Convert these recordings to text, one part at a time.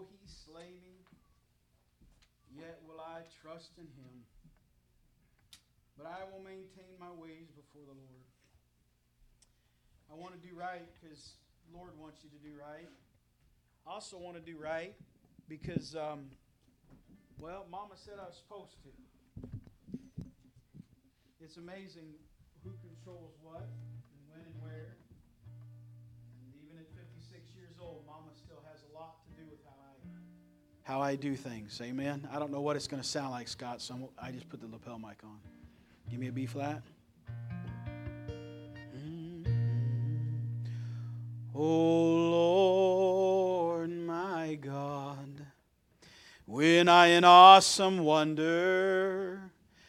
Though he slay me, yet will I trust in him. But I will maintain my ways before the Lord. I want to do right because the Lord wants you to do right. I also want to do right because, Mama said I was supposed to. It's amazing who controls what and when and where. And even at 56 years old, Mama still has a lot to do with how I do things. Amen. I don't know what it's going to sound like, Scott, so I just put the lapel mic on. Give me a B flat. Oh Lord, my God, when I in awesome wonder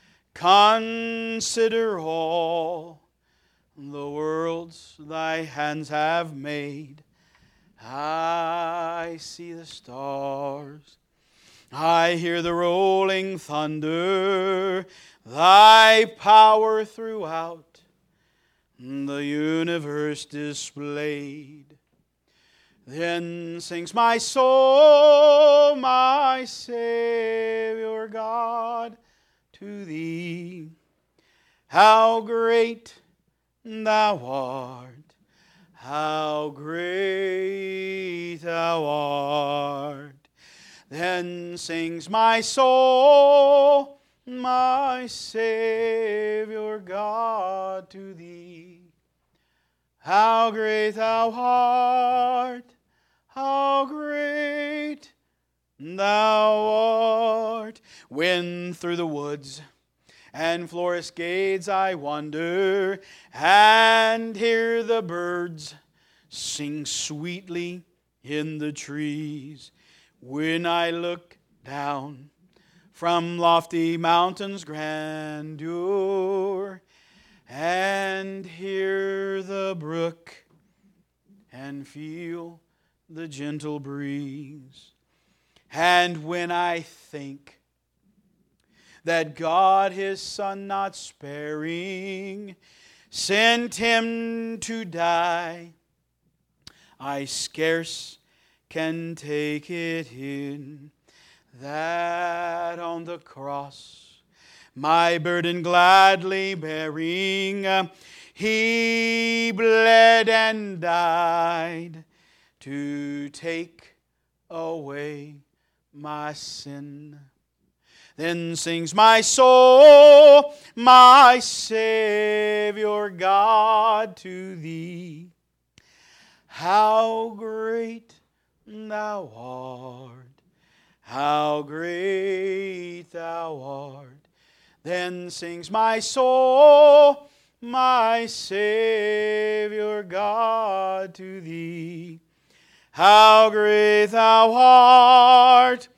consider all the worlds thy hands have made, I see the stars, I hear the rolling thunder, thy power throughout the universe displayed. Then sings my soul, my Savior God, to Thee. How great Thou art, how great Thou art. Then sings my soul, my Savior God, to Thee. How great Thou art, how great Thou art. When through the woods and forest glades I wander, and hear the birds sing sweetly in the trees, when I look down from lofty mountains' grandeur, and hear the brook, and feel the gentle breeze, and when I think that God His Son not sparing sent Him to die, I scarce can take it in that on the cross, my burden gladly bearing, He bled and died to take away my sin. Then sings my soul, my Savior God, to Thee. How great Thou art, how great Thou art. Then sings my soul, my Savior God, to Thee. How great Thou art,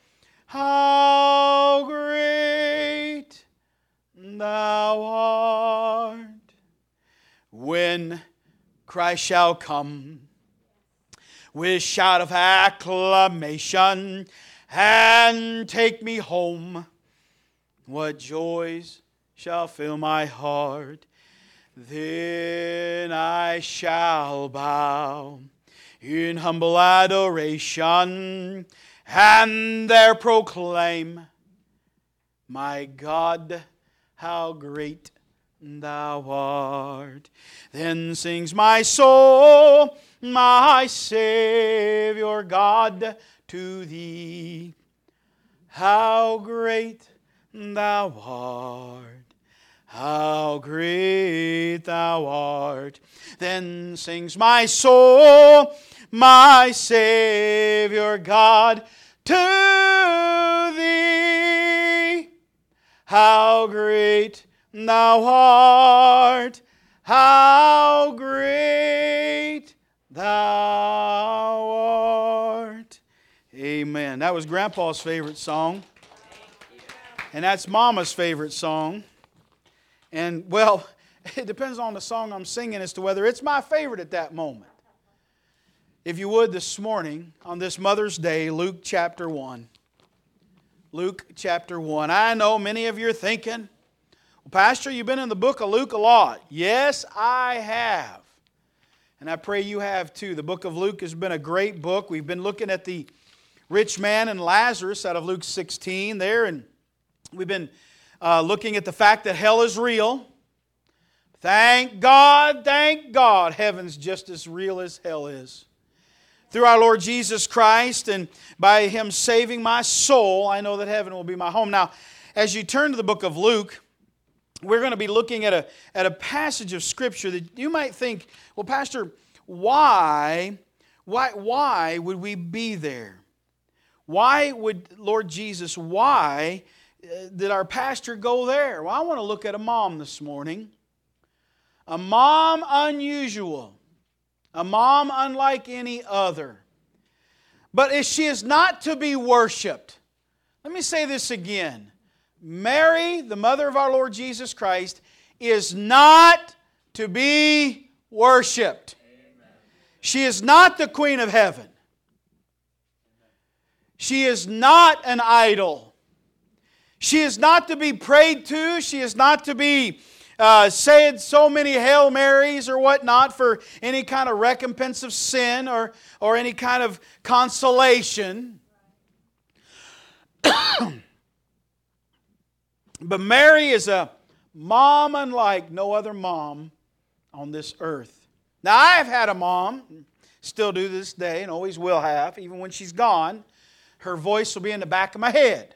how great Thou art. When Christ shall come with shout of acclamation and take me home, what joys shall fill my heart. Then I shall bow in humble adoration and there proclaim, my God, how great Thou art. Then sings my soul, my Savior God, to Thee. How great Thou art, how great Thou art. Then sings my soul, my Savior God, to Thee. How great Thou art, how great Thou art. Amen. That was Grandpa's favorite song. And that's Mama's favorite song. And, well, it depends on the song I'm singing as to whether it's my favorite at that moment. If you would, this morning, on this Mother's Day, Luke chapter 1. Luke chapter 1. I know many of you are thinking, well, Pastor, you've been in the book of Luke a lot. Yes, I have. And I pray you have too. The book of Luke has been a great book. We've been looking at the rich man and Lazarus out of Luke 16 there. And we've been looking at the fact that hell is real. Thank God, heaven's just as real as hell is. Through our Lord Jesus Christ and by Him saving my soul, I know that heaven will be my home. Now, as you turn to the book of Luke, we're going to be looking at a passage of Scripture that you might think, well, Pastor, why would we be there? Why would Lord Jesus, why did our pastor go there? Well, I want to look at a mom this morning. A mom unusual. A mom unlike any other. But she is not to be worshipped. Let me say this again. Mary, the mother of our Lord Jesus Christ, is not to be worshipped. She is not the Queen of Heaven. She is not an idol. She is not to be prayed to. She is not to be said so many Hail Marys or whatnot for any kind of recompense of sin or any kind of consolation. But Mary is a mom unlike no other mom on this earth. Now, I've had a mom, still do this day, and always will have, even when she's gone. Her voice will be in the back of my head.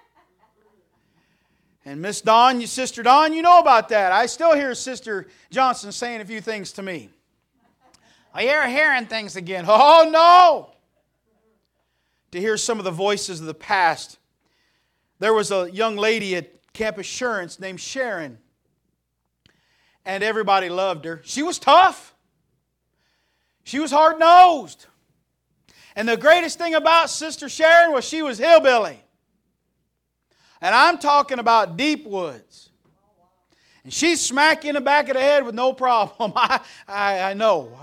And Miss Dawn, your Sister Dawn, you know about that. I still hear Sister Johnson saying a few things to me. Oh, you're hearing things again. Oh, no! To hear some of the voices of the past. There was a young lady at Camp Assurance named Sharon. And everybody loved her. She was tough. She was hard-nosed. And the greatest thing about Sister Sharon was she was hillbilly. And I'm talking about deep woods. And she'd smack you in the back of the head with no problem. I know.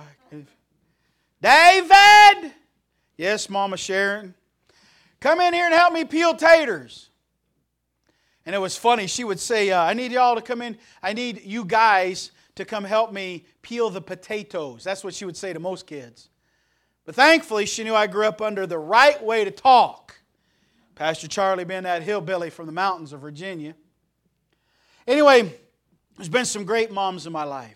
David! Yes, Mama Sharon. Come in here and help me peel taters. And it was funny. She would say, I need y'all to come in. I need you guys to come help me peel the potatoes. That's what she would say to most kids. But thankfully, she knew I grew up under the right way to talk. Pastor Charlie being that hillbilly from the mountains of Virginia. Anyway, there's been some great moms in my life.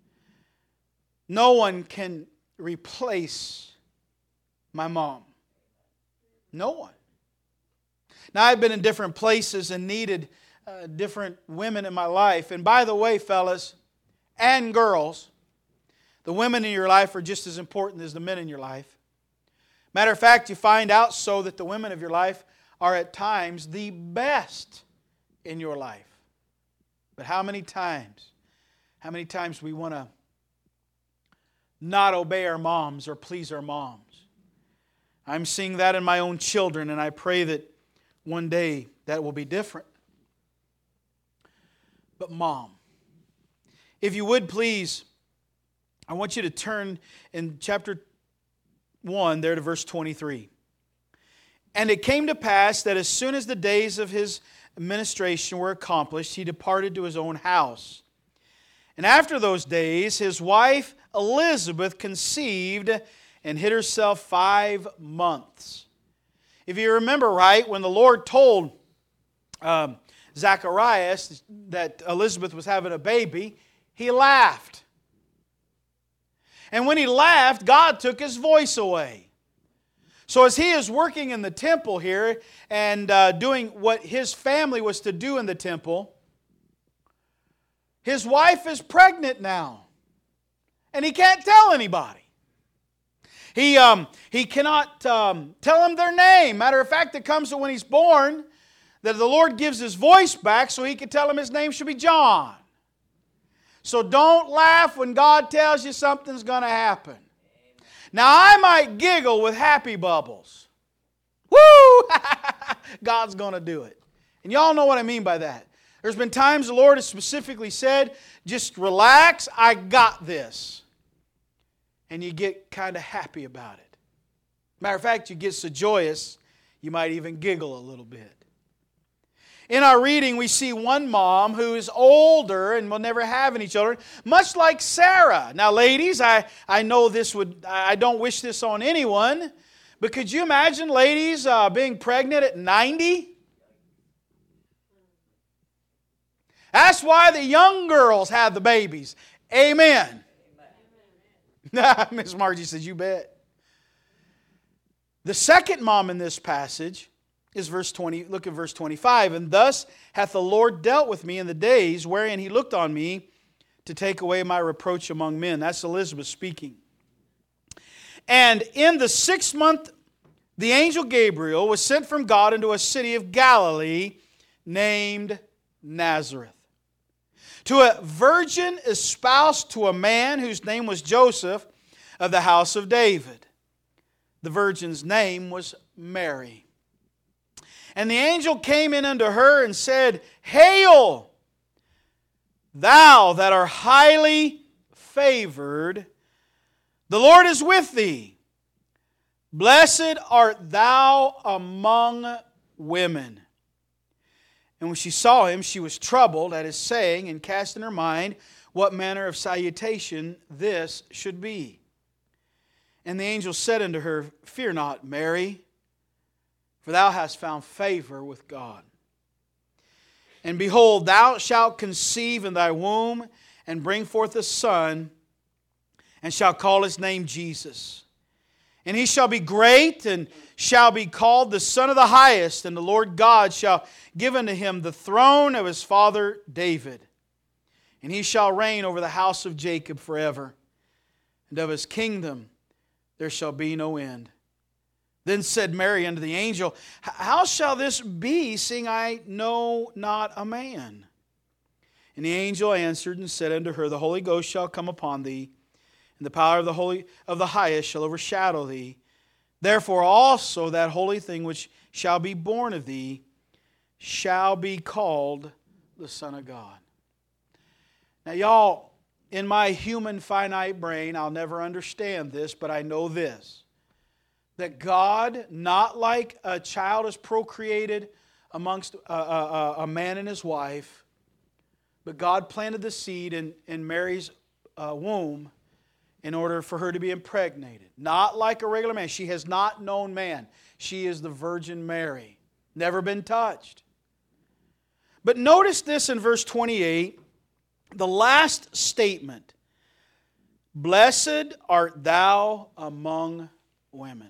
No one can replace my mom. No one. Now, I've been in different places and needed different women in my life. And by the way, fellas and girls, the women in your life are just as important as the men in your life. Matter of fact, you find out so that the women of your life are at times the best in your life. But how many times we want to not obey our moms or please our moms? I'm seeing that in my own children, and I pray that one day that will be different. But mom, if you would please, I want you to turn in chapter 1 there to verse 23. And it came to pass that as soon as the days of his administration were accomplished, he departed to his own house. And after those days, his wife Elizabeth conceived and hid herself 5 months. If you remember right, when the Lord told Zacharias that Elizabeth was having a baby, he laughed. And when he laughed, God took his voice away. So as he is working in the temple here and doing what his family was to do in the temple, his wife is pregnant now. And he can't tell anybody. He cannot tell them their name. Matter of fact, it comes to when he's born that the Lord gives his voice back so he can tell him his name should be John. So don't laugh when God tells you something's going to happen. Now, I might giggle with happy bubbles. Woo! God's going to do it. And y'all know what I mean by that. There's been times the Lord has specifically said, just relax, I got this. And you get kind of happy about it. Matter of fact, you get so joyous, you might even giggle a little bit. In our reading, we see one mom who is older and will never have any children, much like Sarah. Now, ladies, I know this I don't wish this on anyone, But could you imagine ladies being pregnant at 90? That's why the young girls have the babies. Amen. Miss Margie says, you bet. The second mom in this passage is verse 20. Look at verse 25. And thus hath the Lord dealt with me in the days wherein He looked on me to take away my reproach among men. That's Elizabeth speaking. And in the 6th month, the angel Gabriel was sent from God into a city of Galilee named Nazareth, to a virgin espoused to a man whose name was Joseph of the house of David. The virgin's name was Mary. And the angel came in unto her and said, Hail, thou that art highly favored, the Lord is with thee. Blessed art thou among women. And when she saw him, she was troubled at his saying, and cast in her mind what manner of salutation this should be. And the angel said unto her, Fear not, Mary, for thou hast found favor with God. And behold, thou shalt conceive in thy womb, and bring forth a son, and shalt call his name Jesus. And he shall be great, and shall be called the Son of the Highest, and the Lord God shall give unto him the throne of his father David. And he shall reign over the house of Jacob forever, and of his kingdom there shall be no end. Then said Mary unto the angel, How shall this be, seeing I know not a man? And the angel answered and said unto her, The Holy Ghost shall come upon thee, and the power of the Highest shall overshadow thee. Therefore also that holy thing which shall be born of thee shall be called the Son of God. Now y'all, in my human finite brain, I'll never understand this, but I know this. That God, not like a child is procreated amongst a man and his wife, but God planted the seed in Mary's womb in order for her to be impregnated. Not like a regular man. She has not known man. She is the Virgin Mary. Never been touched. But notice this in verse 28, the last statement. Blessed art thou among women.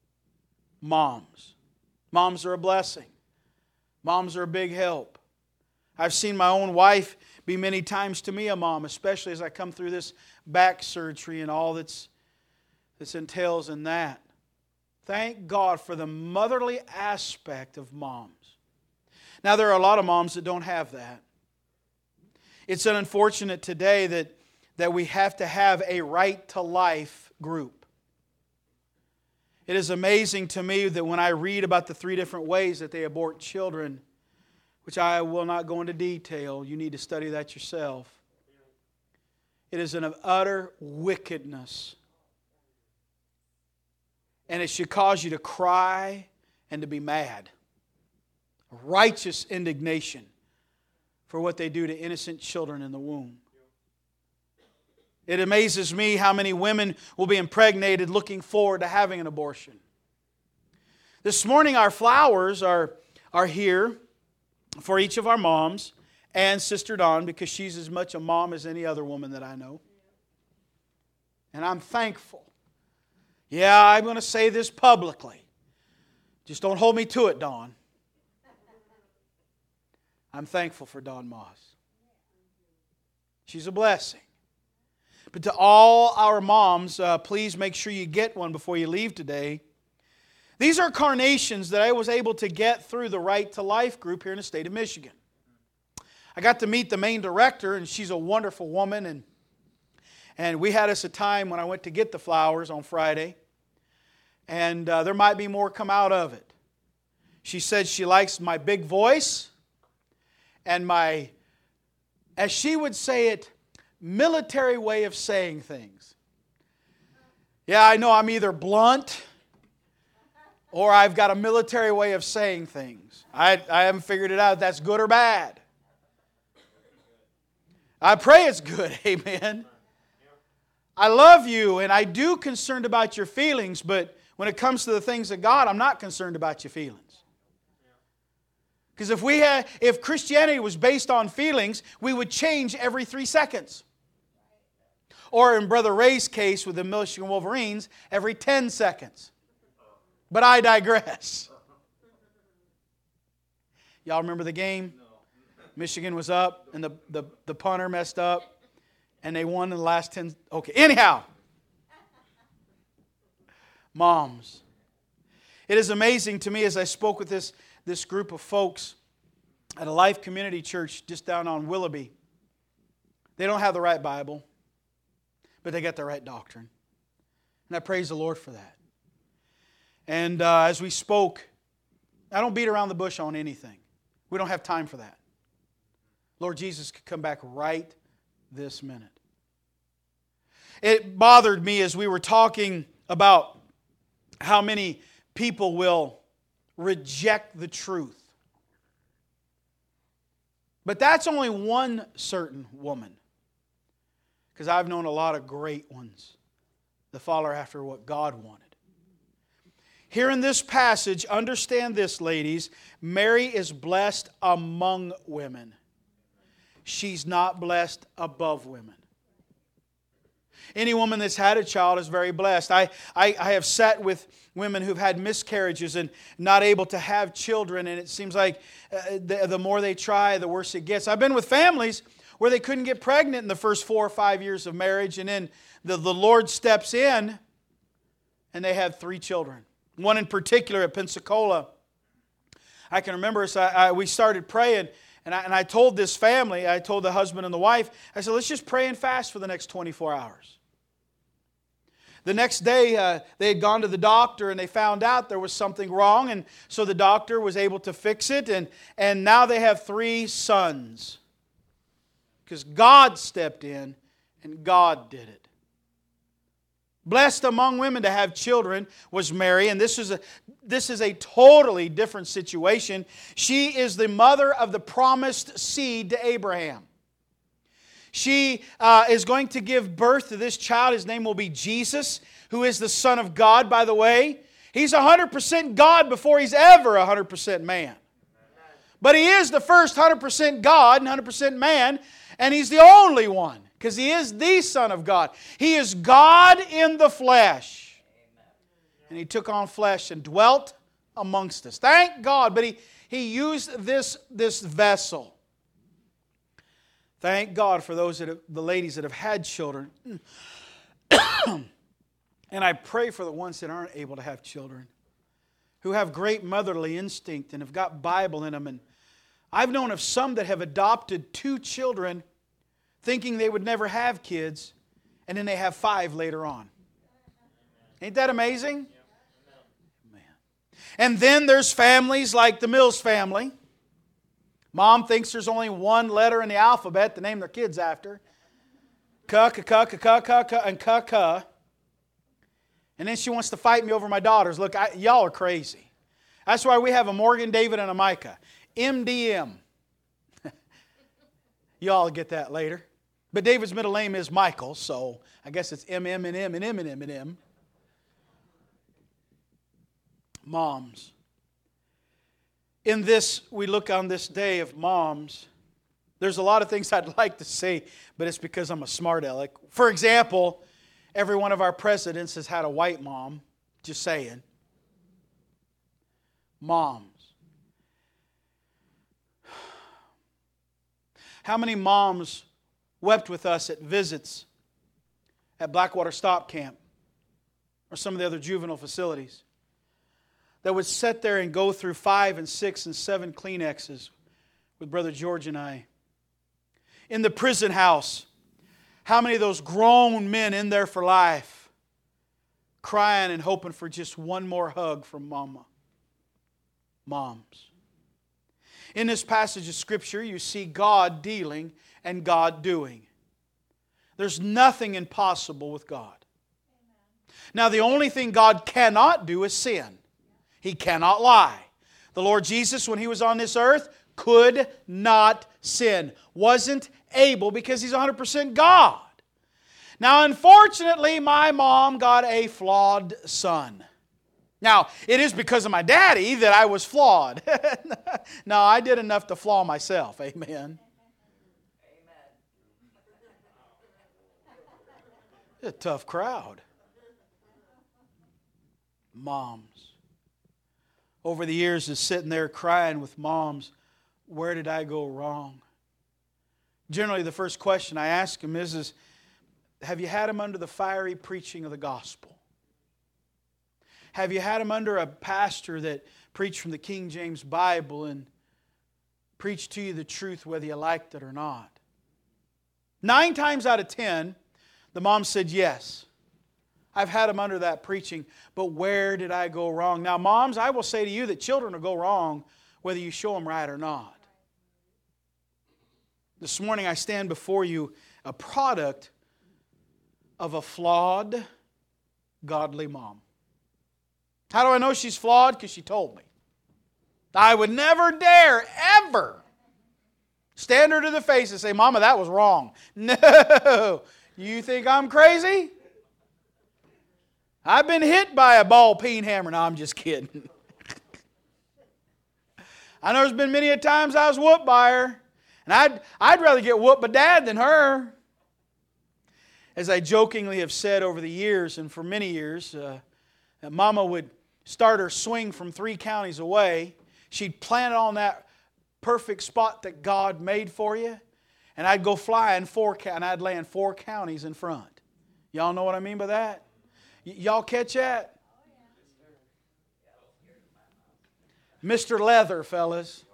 Moms. Moms are a blessing. Moms are a big help. I've seen my own wife be many times to me a mom, especially as I come through this back surgery and all that's entails in that. Thank God for the motherly aspect of moms. Now, there are a lot of moms that don't have that. It's unfortunate today that we have to have a right to life group. It is amazing to me that when I read about the 3 different ways that they abort children, which I will not go into detail, you need to study that yourself. It is an utter wickedness. And it should cause you to cry and to be mad. Righteous indignation for what they do to innocent children in the womb. It amazes me how many women will be impregnated looking forward to having an abortion. This morning our flowers are here for each of our moms and Sister Dawn, because she's as much a mom as any other woman that I know. And I'm thankful. Yeah, I'm going to say this publicly. Just don't hold me to it, Dawn. I'm thankful for Dawn Moss. She's a blessing. But to all our moms, please make sure you get one before you leave today. These are carnations that I was able to get through the Right to Life group here in the state of Michigan. I got to meet the main director, and she's a wonderful woman. And we had us a time when I went to get the flowers on Friday. And there might be more come out of it. She said she likes my big voice and my, as she would say it, military way of saying things. Yeah, I know I'm either blunt or I've got a military way of saying things. I haven't figured it out if that's good or bad. I pray it's good, amen. I love you and I do concerned about your feelings, but When it comes to the things of God, I'm not concerned about your feelings. Because if Christianity was based on feelings, we would change every 3 seconds. Or in Brother Ray's case with the Michigan Wolverines, every 10 seconds. But I digress. Y'all remember the game? Michigan was up and the punter messed up and they won in the last 10. Okay, anyhow. Moms. It is amazing to me as I spoke with this group of folks at a Life Community Church just down on Willoughby. They don't have the right Bible, but they got the right doctrine. And I praise the Lord for that. And as we spoke, I don't beat around the bush on anything. We don't have time for that. Lord Jesus could come back right this minute. It bothered me as we were talking about how many people will reject the truth. But that's only one certain woman. Because I've known a lot of great ones that follow after what God wanted. Here in this passage, understand this, ladies. Mary is blessed among women. She's not blessed above women. Any woman that's had a child is very blessed. I have sat with women who've had miscarriages and not able to have children, and it seems like the more they try, the worse it gets. I've been with families where they couldn't get pregnant in the first 4 or 5 years of marriage, and then the Lord steps in, and they have 3 children. One in particular at Pensacola, I can remember we started praying, and I told this family, I told the husband and the wife, I said, let's just pray and fast for the next 24 hours. The next day, they had gone to the doctor and they found out there was something wrong, and so the doctor was able to fix it, and now they have 3 sons. Because God stepped in and God did it. Blessed among women to have children was Mary, and this is a totally different situation. She is the mother of the promised seed to Abraham. She is going to give birth to this child. His name will be Jesus, who is the Son of God, by the way. He's 100% God before He's ever 100% man. But He is the first 100% God and 100% man, and He's the only one, because He is the Son of God. He is God in the flesh. And He took on flesh and dwelt amongst us. Thank God, but He used this vessel. Thank God for the ladies that have had children. And I pray for the ones that aren't able to have children, who have great motherly instinct and have got Bible in them. And I've known of some that have adopted 2 children thinking they would never have kids, and then they have 5 later on. Ain't that amazing? Man. And then there's families like the Mills family. Mom thinks there's only 1 letter in the alphabet to name their kids after. Ka, ka, ka, ka, ka, ka, ka, and ka, ka. And then she wants to fight me over my daughters. Look, y'all are crazy. That's why we have a Morgan, David, and a Micah. MDM. Y'all get that later. But David's middle name is Michael, so I guess it's MM and M and M and M and M. Moms. In this, we look on this day of moms. There's a lot of things I'd like to say, but it's because I'm a smart aleck. For example, every one of our presidents has had a white mom. Just saying. Moms. How many moms wept with us at visits at Blackwater Stop Camp or some of the other juvenile facilities that would sit there and go through 5 and 6 and 7 Kleenexes with Brother George and I? In the prison house, how many of those grown men in there for life crying and hoping for just one more hug from Mama? Moms. In this passage of Scripture, you see God dealing and God doing. There's nothing impossible with God. Now, the only thing God cannot do is sin. He cannot lie. The Lord Jesus, when He was on this earth, could not sin. Wasn't able because He's 100% God. Now, unfortunately, my mom got a flawed son. Now, it is because of my daddy that I was flawed. No, I did enough to flaw myself. Amen. It's a tough crowd. Moms. Over the years, is sitting there crying with moms, where did I go wrong? Generally, the first question I ask them is have you had them under the fiery preaching of the gospel? Have you had them under a pastor that preached from the King James Bible and preached to you the truth whether you liked it or not? 9 times out of 10, the mom said yes. I've had them under that preaching, but where did I go wrong? Now, moms, I will say to you that children will go wrong whether you show them right or not. This morning I stand before you a product of a flawed, godly mom. How do I know she's flawed? Because she told me. I would never dare, ever stand her to the face and say, Mama, that was wrong. No. You think I'm crazy? I've been hit by a ball peen hammer. No, I'm just kidding. I know there's been many a times I was whooped by her. And I'd rather get whooped by Dad than her. As I jokingly have said over the years, and for many years, that Mama would start her swing from 3 counties away. She'd plant it on that perfect spot that God made for you. And I'd go flying and I'd land 4 counties in front. Y'all know what I mean by that? Y'all catch that? Mr. Leather, fellas.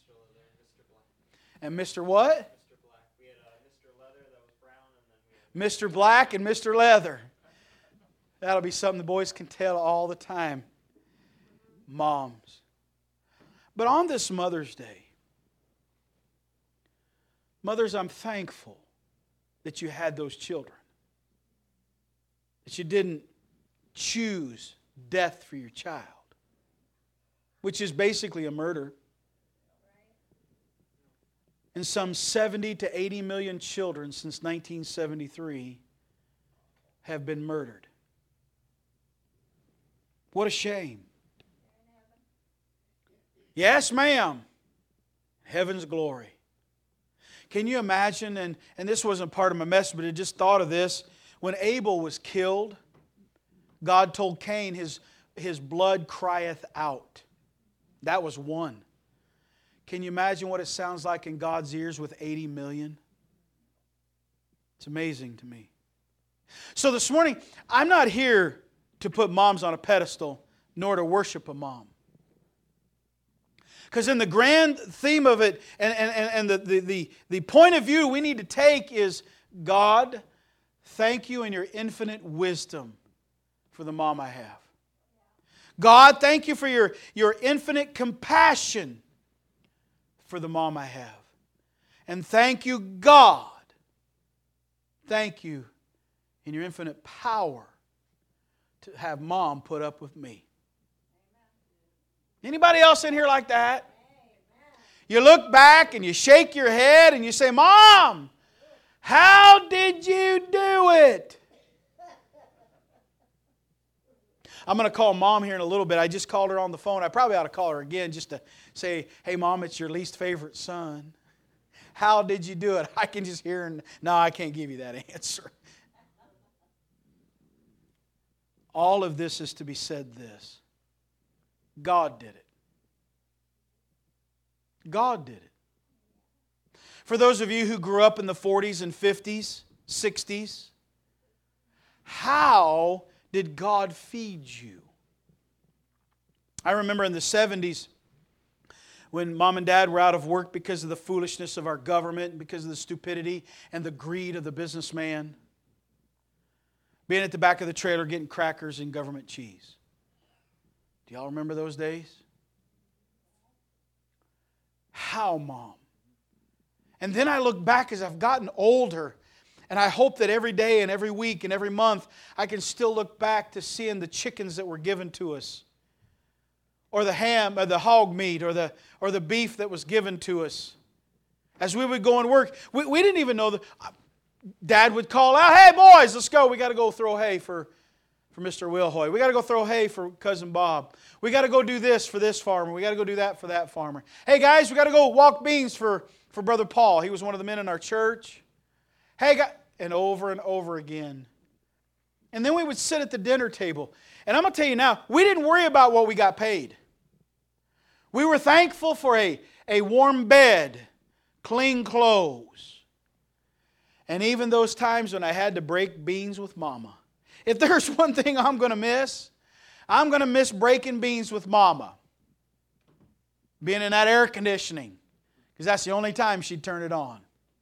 And Mr. what? Mr. Black. We had Mr. Leather that was brown, and then we had Mr. Black and Mr. Leather. That'll be something the boys can tell all the time. Moms. But on this Mother's Day, mothers, I'm thankful that you had those children. That you didn't choose death for your child, which is basically a murder. And some 70 to 80 million children since 1973 have been murdered. What a shame. Yes, ma'am. Heaven's glory. Can you imagine, and this wasn't part of my message, but I just thought of this. When Abel was killed, God told Cain, his blood crieth out. That was one. Can you imagine what it sounds like in God's ears with 80 million? It's amazing to me. So this morning, I'm not here to put moms on a pedestal, nor to worship a mom. Because in the grand theme of it, and the point of view we need to take is, God, thank you in your infinite wisdom for the mom I have. God, thank you for your infinite compassion for the mom I have. And thank you, God. Thank you in your infinite power to have Mom put up with me. Anybody else in here like that? You look back and you shake your head and you say, Mom, how did you do it? I'm going to call Mom here in a little bit. I just called her on the phone. I probably ought to call her again just to say, hey, Mom, it's your least favorite son. How did you do it? I can just hear her. No, I can't give you that answer. All of this is to be said this. God did it. God did it. For those of you who grew up in the 40s and 50s, 60s, how did God feed you? I remember in the 70s when Mom and Dad were out of work because of the foolishness of our government, because of the stupidity and the greed of the businessman, being at the back of the trailer getting crackers and government cheese. Do y'all remember those days? How, Mom? And then I look back as I've gotten older, and I hope that every day and every week and every month I can still look back to seeing the chickens that were given to us, or the ham, or the hog meat, or the beef that was given to us. As we would go and work, we didn't even know that. Dad would call out, hey boys, let's go. We got to go throw hay for for Mr. Wilhoy. We got to go throw hay for Cousin Bob. We got to go do this for this farmer. We got to go do that for that farmer. Hey guys, we got to go walk beans for Brother Paul. He was one of the men in our church. Hey guys, and over again. And then we would sit at the dinner table. And I'm going to tell you now, we didn't worry about what we got paid. We were thankful for a warm bed, clean clothes. And even those times when I had to break beans with Mama. If there's one thing I'm going to miss breaking beans with Mama. Being in that air conditioning. Because that's the only time she'd turn it on.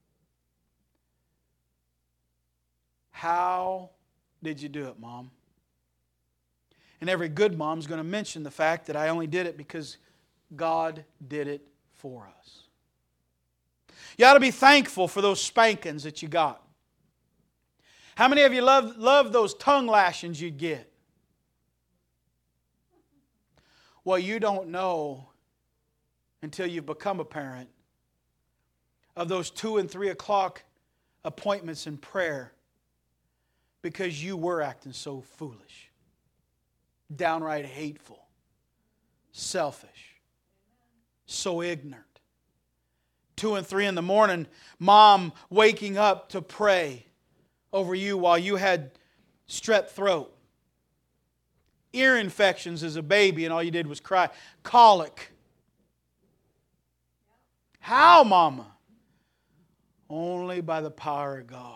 How did you do it, Mom? And every good mom's going to mention the fact that I only did it because God did it for us. You ought to be thankful for those spankings that you got. How many of you love those tongue lashings you'd get? Well, you don't know until you've become a parent of those 2 and 3 o'clock appointments in prayer because you were acting so foolish, downright hateful, selfish, so ignorant. 2 and 3 in the morning, Mom waking up to pray over you while you had strep throat, ear infections as a baby and all you did was cry, colic. How, Mama? Only by the power of God.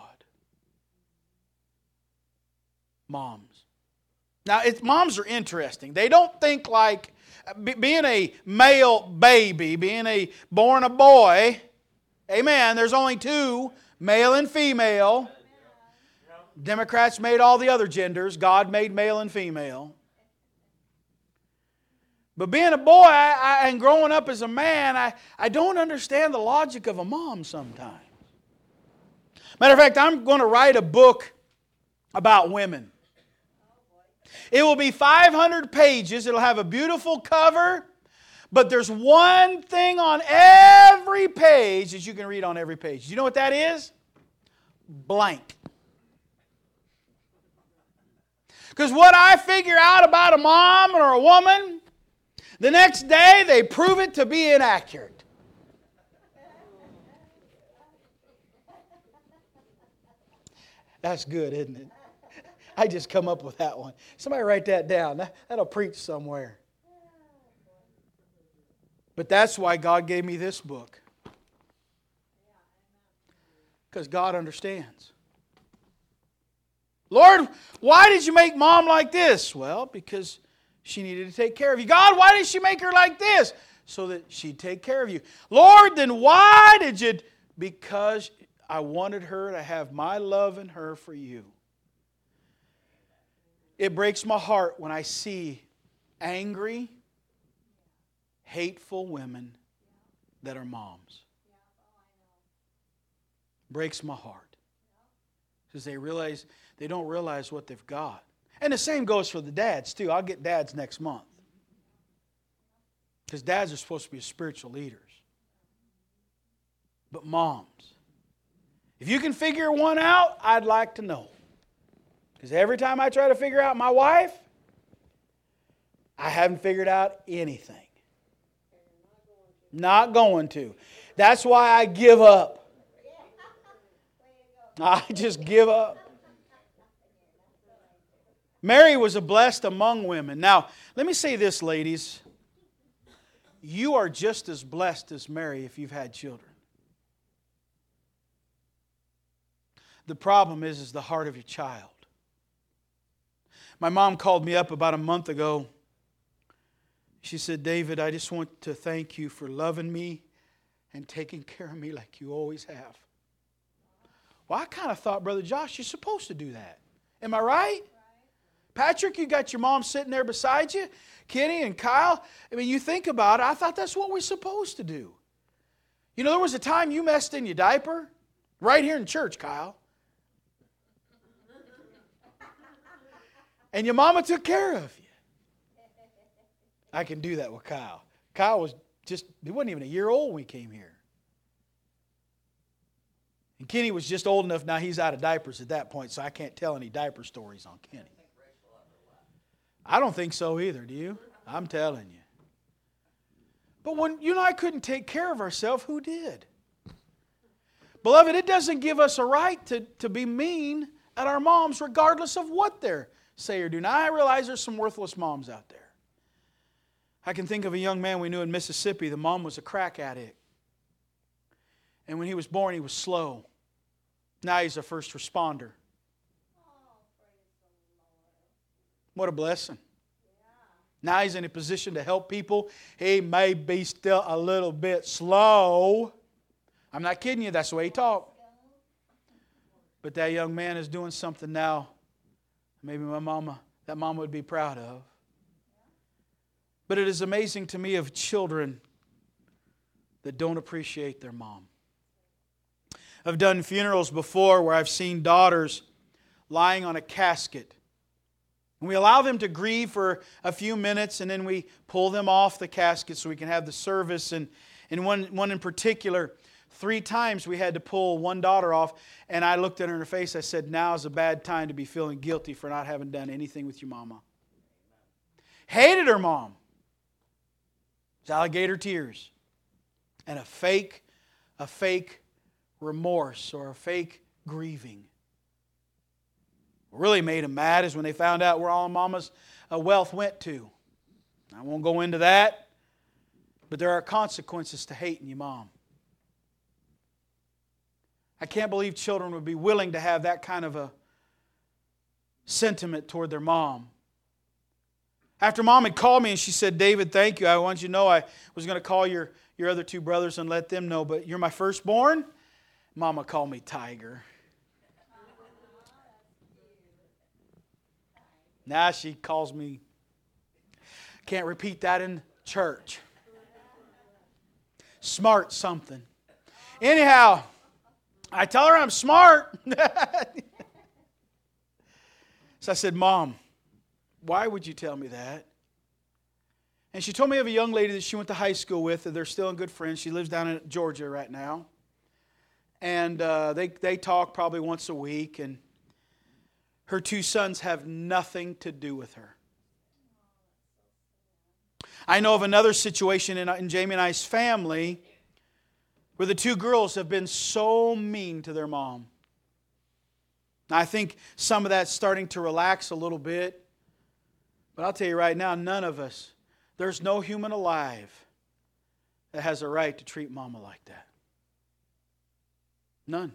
Moms. Now, moms are interesting. They don't think like being a male baby, born a boy. Amen. There's only 2, male and female. Democrats made all the other genders. God made male and female. But being a boy and growing up as a man, I don't understand the logic of a mom sometimes. Matter of fact, I'm going to write a book about women. It will be 500 pages. It'll have a beautiful cover. But there's one thing on every page that you can read on every page. Do you know what that is? Blank. Because what I figure out about a mom or a woman, the next day they prove it to be inaccurate. That's good, isn't it? I just come up with that one. Somebody write that down. That'll preach somewhere. But that's why God gave me this book. Because God understands. Lord, why did you make Mom like this? Well, because she needed to take care of you. God, why did she make her like this? So that she'd take care of you. Lord, then why did you? Because I wanted her to have my love in her for you. It breaks my heart when I see angry, hateful women that are moms. Breaks my heart. Because they don't realize what they've got. And the same goes for the dads too. I'll get dads next month. Because dads are supposed to be spiritual leaders. But moms, if you can figure one out, I'd like to know. Because every time I try to figure out my wife, I haven't figured out anything. Not going to. That's why I give up. I just give up. Mary was a blessed among women. Now, let me say this, ladies. You are just as blessed as Mary if you've had children. The problem is the heart of your child. My mom called me up about a month ago. She said, David, I just want to thank you for loving me and taking care of me like you always have. Well, I kind of thought, Brother Josh, you're supposed to do that. Am I right? Patrick, you got your mom sitting there beside you. Kenny and Kyle. I mean, you think about it. I thought that's what we're supposed to do. You know, there was a time you messed in your diaper. Right here in church, Kyle. And your mama took care of you. I can do that with Kyle. Kyle he wasn't even a year old when we came here. And Kenny was just old enough, now he's out of diapers at that point, so I can't tell any diaper stories on Kenny. I don't think so either, do you? I'm telling you. But when you and I couldn't take care of ourselves, who did? Beloved, it doesn't give us a right to be mean at our moms regardless of what they say or do. Now, I realize there's some worthless moms out there. I can think of a young man we knew in Mississippi. The mom was a crack addict. And when he was born, he was slow. Now he's a first responder. What a blessing. Now he's in a position to help people. He may be still a little bit slow. I'm not kidding you. That's the way he talked. But that young man is doing something now maybe that mama would be proud of. But it is amazing to me of children that don't appreciate their mom. I've done funerals before where I've seen daughters lying on a casket. And we allow them to grieve for a few minutes, and then we pull them off the casket so we can have the service. And one in particular, 3 times we had to pull one daughter off, and I looked at her in her face. I said, now is a bad time to be feeling guilty for not having done anything with your mama. Hated her mom. It was alligator tears. And a fake remorse or a fake grieving. What really made them mad is when they found out where all mama's wealth went to. I won't go into that, but there are consequences to hating your mom. I can't believe children would be willing to have that kind of a sentiment toward their mom. After Mom had called me and she said, David, thank you. I want you to know I was going to call your other 2 brothers and let them know, but you're my firstborn. Mama called me Tiger. Now she calls me, can't repeat that in church. Smart something. Anyhow, I tell her I'm smart. So I said, Mom, why would you tell me that? And she told me of a young lady that she went to high school with, and they're still good friends. She lives down in Georgia right now. And they talk probably once a week, and her 2 sons have nothing to do with her. I know of another situation in Jamie and I's family where the 2 girls have been so mean to their mom. Now, I think some of that's starting to relax a little bit. But I'll tell you right now, none of us, there's no human alive that has a right to treat mama like that. None.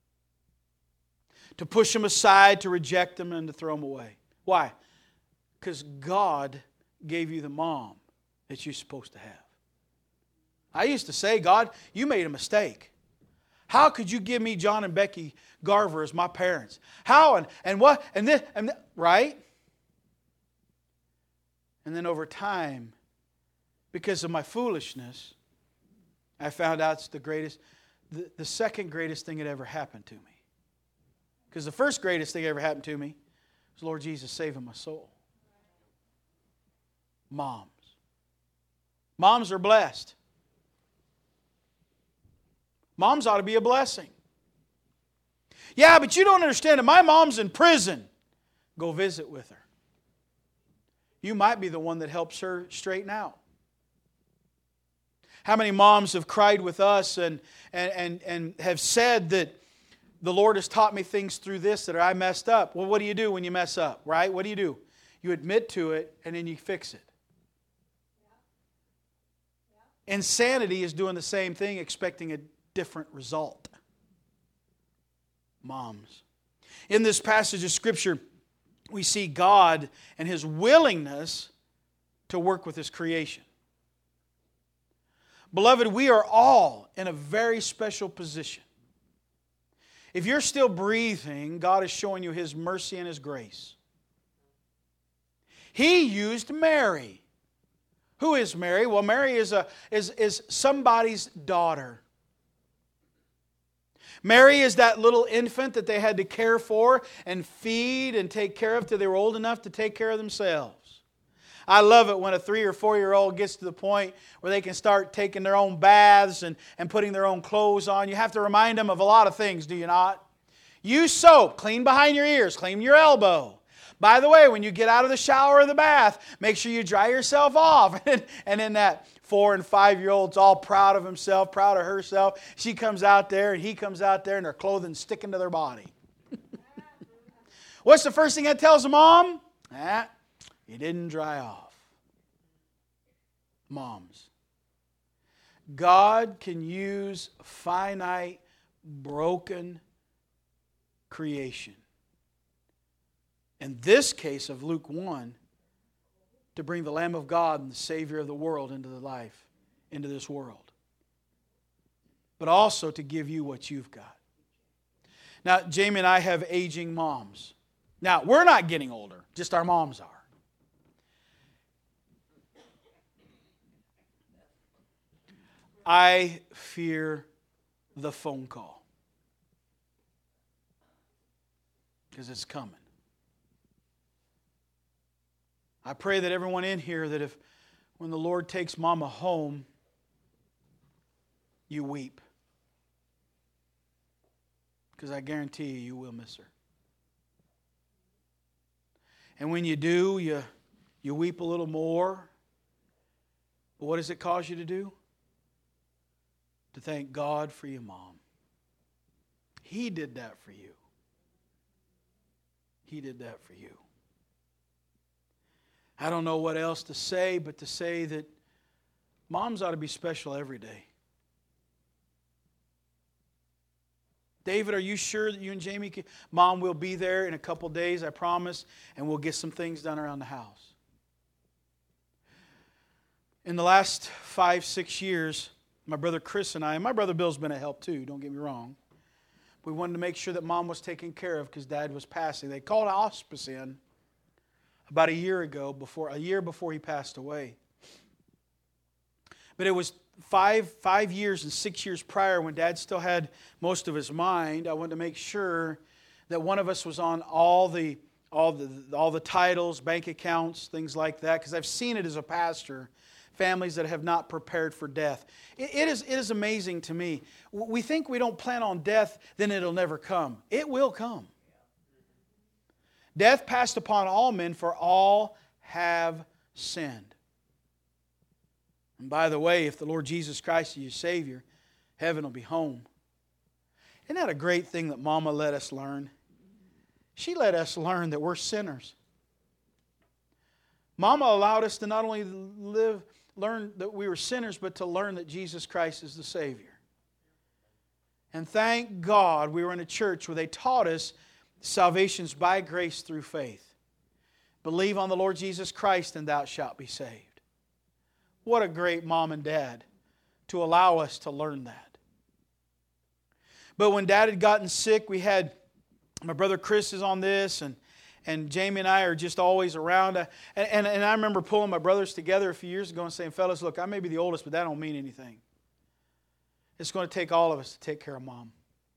To push them aside, to reject them, and to throw them away. Why? Because God gave you the mom that you're supposed to have. I used to say, God, you made a mistake. How could you give me John and Becky Garver as my parents? How and what and this and that, right? And then over time, because of my foolishness, I found out it's the second greatest thing that ever happened to me. Because the first greatest thing that ever happened to me was Lord Jesus saving my soul. Moms. Moms are blessed. Moms ought to be a blessing. Yeah, but you don't understand it. My mom's in prison. Go visit with her. You might be the one that helps her straighten out. How many moms have cried with us and have said that the Lord has taught me things through this that I messed up? Well, what do you do when you mess up, right? What do? You admit to it and then you fix it. Insanity is doing the same thing, expecting a different result. Moms. In this passage of Scripture, we see God and His willingness to work with His creation. Beloved, we are all in a very special position. If you're still breathing, God is showing you His mercy and His grace. He used Mary. Who is Mary? Well, Mary is somebody's daughter. Mary is that little infant that they had to care for and feed and take care of till they were old enough to take care of themselves. I love it when a 3 or 4-year-old gets to the point where they can start taking their own baths and putting their own clothes on. You have to remind them of a lot of things, do you not? Use soap. Clean behind your ears. Clean your elbow. By the way, when you get out of the shower or the bath, make sure you dry yourself off. And then that 4- and 5-year-old's all proud of himself, proud of herself. She comes out there and he comes out there and their clothing's sticking to their body. What's the first thing that tells the mom? You didn't dry off. Moms. God can use finite, broken creation. In this case of Luke 1, to bring the Lamb of God and the Savior of the world into this world. But also to give you what you've got. Now, Jamie and I have aging moms. Now, we're not getting older, just our moms are. I fear the phone call. Because it's coming. I pray that everyone in here, that if when the Lord takes Mama home, you weep. Because I guarantee you will miss her. And when you do, you weep a little more. But what does it cause you to do? To thank God for your mom. He did that for you. He did that for you. I don't know what else to say, but to say that moms ought to be special every day. David, are you sure that you and Jamie can? Mom will be there in a couple days, I promise, and we'll get some things done around the house. In the last 5-6 years, my brother Chris and I, and my brother Bill's been a help too, don't get me wrong. We wanted to make sure that Mom was taken care of because Dad was passing. They called hospice in about a year before he passed away. But it was 5 years and 6 years prior, when Dad still had most of his mind, I wanted to make sure that one of us was on all the titles, bank accounts, things like that, because I've seen it as a pastor, families that have not prepared for death. It is amazing to me. We think we don't plan on death, then it'll never come. It will come. Death passed upon all men, for all have sinned. And by the way, if the Lord Jesus Christ is your Savior, heaven will be home. Isn't that a great thing that Mama let us learn? She let us learn that we're sinners. Mama allowed us to not only learn that we were sinners, but to learn that Jesus Christ is the Savior. And thank God we were in a church where they taught us salvation's by grace through faith. Believe on the Lord Jesus Christ and thou shalt be saved. What a great mom and dad to allow us to learn that. But when Dad had gotten sick, we had, my brother Chris is on this, and Jamie and I are just always around. And I remember pulling my brothers together a few years ago and saying, fellas, look, I may be the oldest, but that don't mean anything. It's going to take all of us to take care of Mom.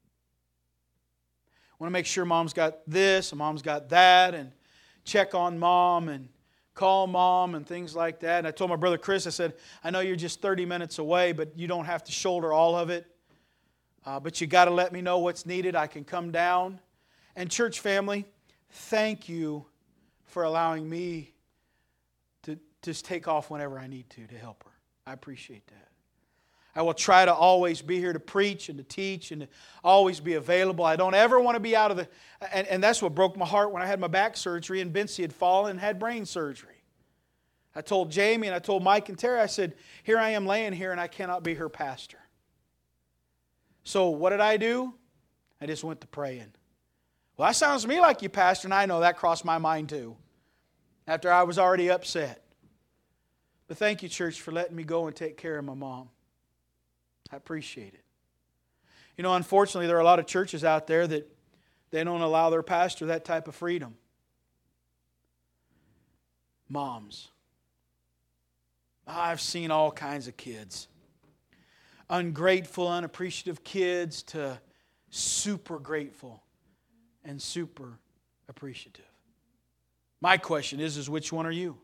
I want to make sure Mom's got this and Mom's got that, and check on Mom and call Mom and things like that. And I told my brother Chris, I said, I know you're just 30 minutes away, but you don't have to shoulder all of it. But you got to let me know what's needed. I can come down. And church family, thank you for allowing me to just take off whenever I need to help her. I appreciate that. I will try to always be here to preach and to teach and to always be available. I don't ever want to be out of the... And that's what broke my heart when I had my back surgery and Betsy had fallen and had brain surgery. I told Jamie and I told Mike and Terry, I said, here I am laying here and I cannot be her pastor. So what did I do? I just went to praying. Well, that sounds to me like you, Pastor, and I know that crossed my mind too, after I was already upset. But thank you, church, for letting me go and take care of my mom. I appreciate it. You know, unfortunately, there are a lot of churches out there that they don't allow their pastor that type of freedom. Moms. I've seen all kinds of kids. Ungrateful, unappreciative kids to super grateful and super appreciative. My question is which one are you?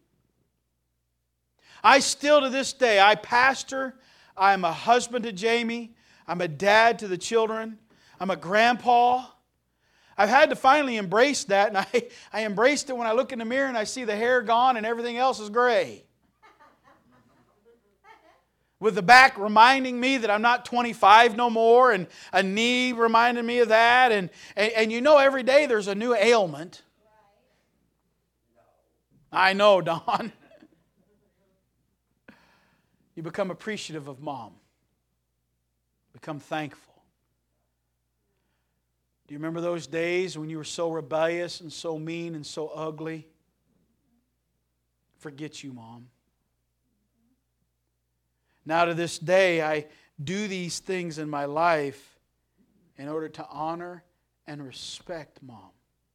I still to this day, I pastor, I'm a husband to Jamie, I'm a dad to the children, I'm a grandpa. I've had to finally embrace that, and I embraced it when I look in the mirror and I see the hair gone and everything else is gray. With the back reminding me that I'm not 25 no more, and a knee reminding me of that, and you know every day there's a new ailment. I know, Don. You become appreciative of Mom. Become thankful. Do you remember those days when you were so rebellious and so mean and so ugly? Forget you, Mom. Now to this day, I do these things in my life in order to honor and respect Mom.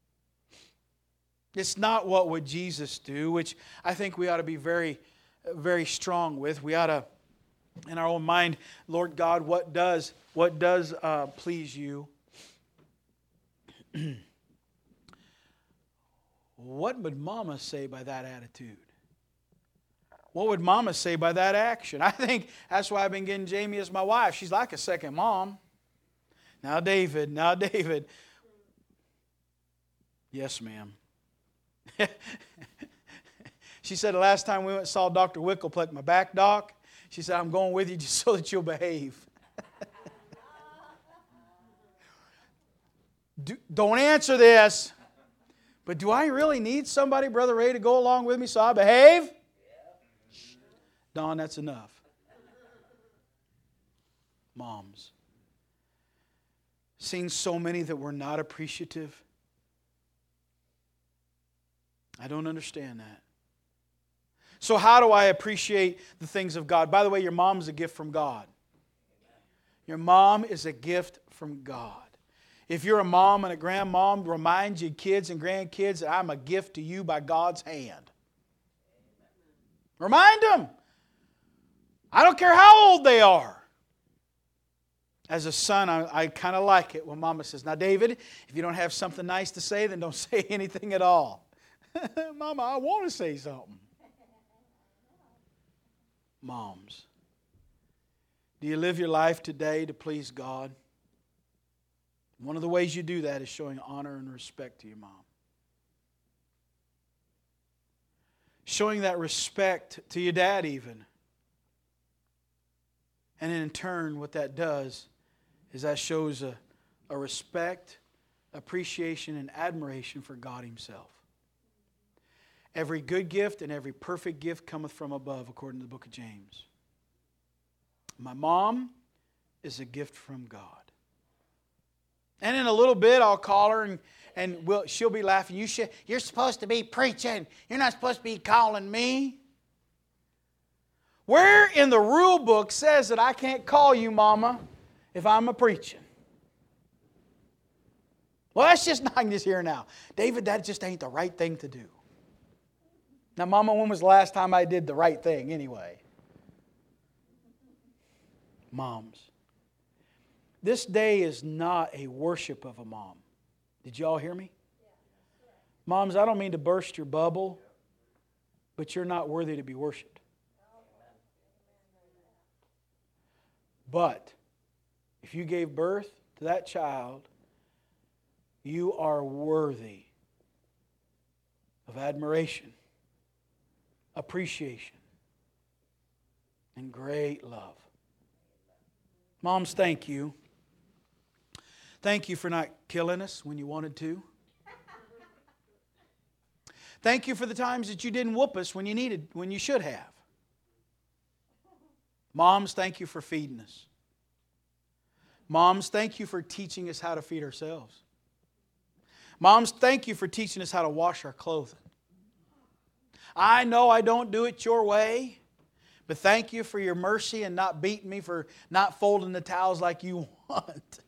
It's not what would Jesus do, which I think we ought to be very, very strong with. We ought to, in our own mind, Lord God, what does please you? What would Mama say by that attitude? What would Mama say by that action? I think that's why I've been getting Jamie as my wife. She's like a second mom. Now, David. Yes, ma'am. She said the last time we went and saw Dr. Wicklepleck, my back doc, she said, I'm going with you just so that you'll behave. Don't answer this. But do I really need somebody, Brother Ray, to go along with me so I behave? Don, that's enough. Moms. Seen so many that were not appreciative. I don't understand that. So how do I appreciate the things of God? By the way, your mom's a gift from God. Your mom is a gift from God. If you're a mom and a grandmom, remind your kids and grandkids that I'm a gift to you by God's hand. Remind them. I don't care how old they are. As a son, I kind of like it when Mama says, now David, if you don't have something nice to say, then don't say anything at all. Mama, I want to say something. Moms, do you live your life today to please God? One of the ways you do that is showing honor and respect to your mom. Showing that respect to your dad even. And in turn, what that does is that shows a respect, appreciation, and admiration for God Himself. Every good gift and every perfect gift cometh from above, according to the book of James. My mom is a gift from God. And in a little bit, I'll call her and she'll be laughing. You're supposed to be preaching. You're not supposed to be calling me. Where in the rule book says that I can't call you Mama if I'm a preaching? Well, that's just not just here now. David, that just ain't the right thing to do. Now, Mama, when was the last time I did the right thing anyway? Moms. This day is not a worship of a mom. Did you all hear me? Moms, I don't mean to burst your bubble, but you're not worthy to be worshiped. But if you gave birth to that child, you are worthy of admiration, appreciation, and great love. Moms, thank you. Thank you for not killing us when you wanted to. Thank you for the times that you didn't whoop us when you should have. Moms, thank you for feeding us. Moms, thank you for teaching us how to feed ourselves. Moms, thank you for teaching us how to wash our clothing. I know I don't do it your way, but thank you for your mercy and not beating me for not folding the towels like you want.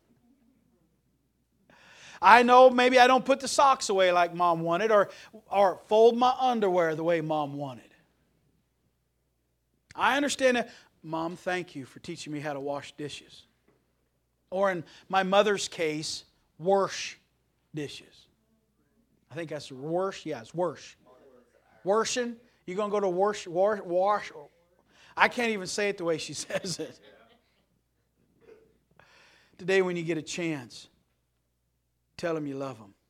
I know maybe I don't put the socks away like Mom wanted or fold my underwear the way Mom wanted. I understand that. Mom, thank you for teaching me how to wash dishes. Or in my mother's case, wash dishes. I think that's wash. Yeah, it's wash. Washing. You're going to go to wash. I can't even say it the way she says it. Today when you get a chance, Tell them you love them.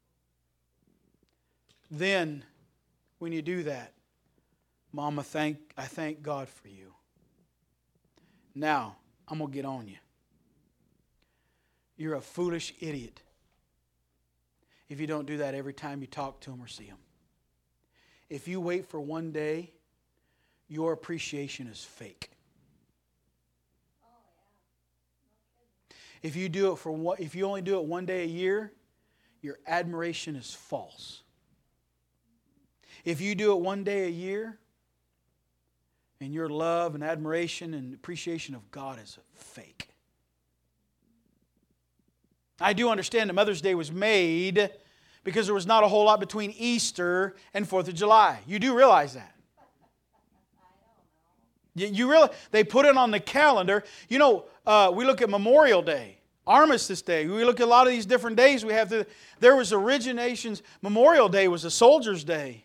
Then, when you do that, Mama, I thank God for you. Now, I'm going to get on you. You're a foolish idiot if you don't do that every time you talk to them or see them. If you wait for one day, your appreciation is fake. If you only do it one day a year, your admiration is false. If you do it one day a year, and your love and admiration and appreciation of God is fake. I do understand that Mother's Day was made because there was not a whole lot between Easter and 4th of July. You do realize that. You really, they put it on the calendar. You know, we look at Memorial Day, Armistice Day. We look at a lot of these different days we have. There was originations. Memorial Day was a soldier's day.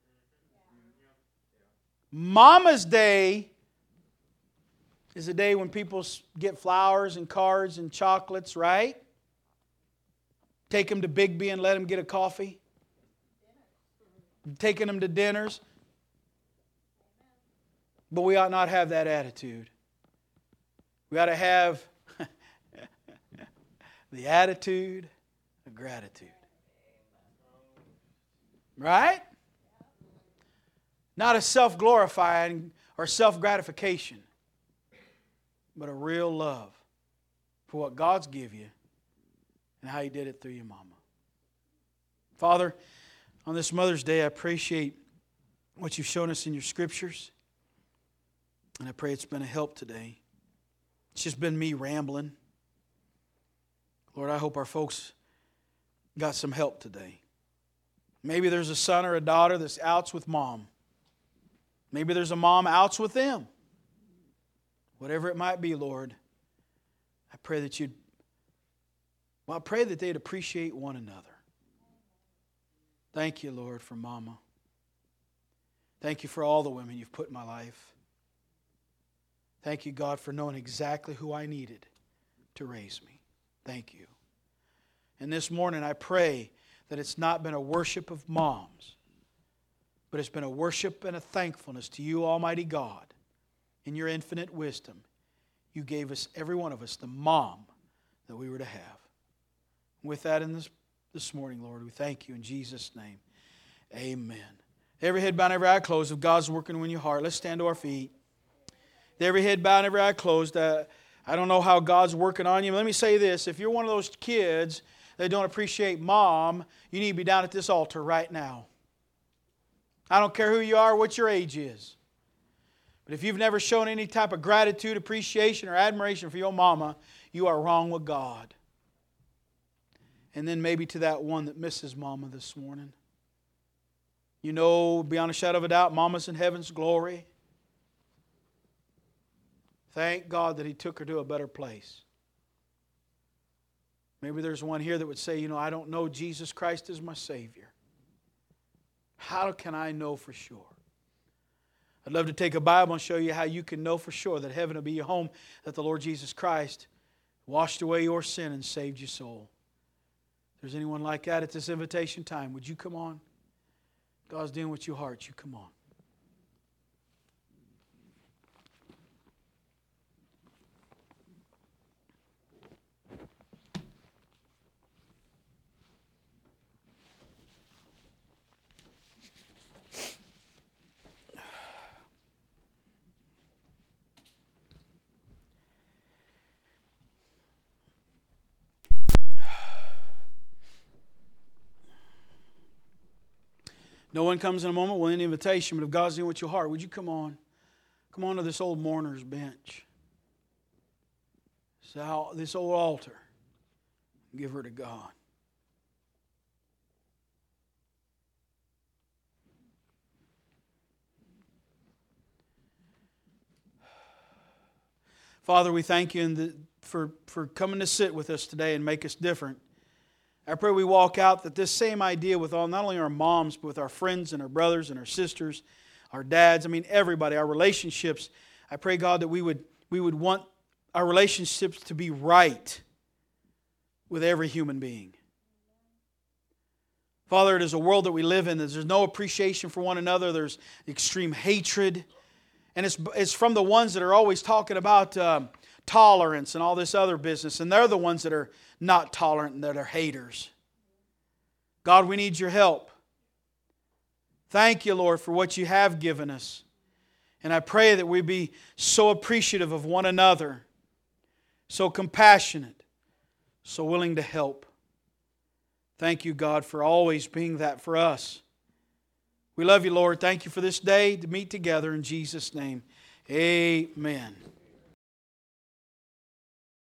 Mama's Day is a day when people get flowers and cards and chocolates, right? Take them to Bigby and let them get a coffee. Taking them to dinners. But we ought not have that attitude. We ought to have the attitude of gratitude. Right? Not a self-glorifying or self-gratification, but a real love for what God's give you and how He did it through your mama. Father, on this Mother's Day, I appreciate what you've shown us in your Scriptures. And I pray it's been a help today. It's just been me rambling. Lord, I hope our folks got some help today. Maybe there's a son or a daughter that's outs with mom. Maybe there's a mom outs with them. Whatever it might be, Lord, I pray that I pray that they'd appreciate one another. Thank you, Lord, for Mama. Thank you for all the women you've put in my life. Thank you, God, for knowing exactly who I needed to raise me. Thank you. And this morning I pray that it's not been a worship of moms, but it's been a worship and a thankfulness to you, Almighty God. In your infinite wisdom, you gave us, every one of us, the mom that we were to have. With that in this morning, Lord, we thank you in Jesus' name. Amen. Every head bowed, every eye closed. If God's working in your heart, let's stand to our feet. Every head bowed, every eye closed. I don't know how God's working on you. But let me say this. If you're one of those kids that don't appreciate mom, you need to be down at this altar right now. I don't care who you are, what your age is. But if you've never shown any type of gratitude, appreciation, or admiration for your mama, you are wrong with God. And then maybe to that one that misses mama this morning. You know, beyond a shadow of a doubt, mama's in heaven's glory. Thank God that He took her to a better place. Maybe there's one here that would say, you know, I don't know Jesus Christ as my Savior. How can I know for sure? I'd love to take a Bible and show you how you can know for sure that heaven will be your home, that the Lord Jesus Christ washed away your sin and saved your soul. If there's anyone like that at this invitation time, would you come on? God's dealing with your heart. You come on. No one comes in a moment with any invitation, but if God's dealing with your heart, would you come on? Come on to this old mourner's bench. This old altar. Give her to God. Father, we thank you for coming to sit with us today and make us different. I pray we walk out that this same idea with not only our moms, but with our friends and our brothers and our sisters, our dads, everybody, our relationships. I pray, God, that we would want our relationships to be right with every human being. Father, it is a world that we live in. There's no appreciation for one another. There's extreme hatred. And it's from the ones that are always talking about tolerance and all this other business. And they're the ones that are not tolerant and that are haters. God, we need your help. Thank you, Lord, for what you have given us. And I pray that we be so appreciative of one another, so compassionate, so willing to help. Thank you, God, for always being that for us. We love you, Lord. Thank you for this day to meet together in Jesus' name. Amen.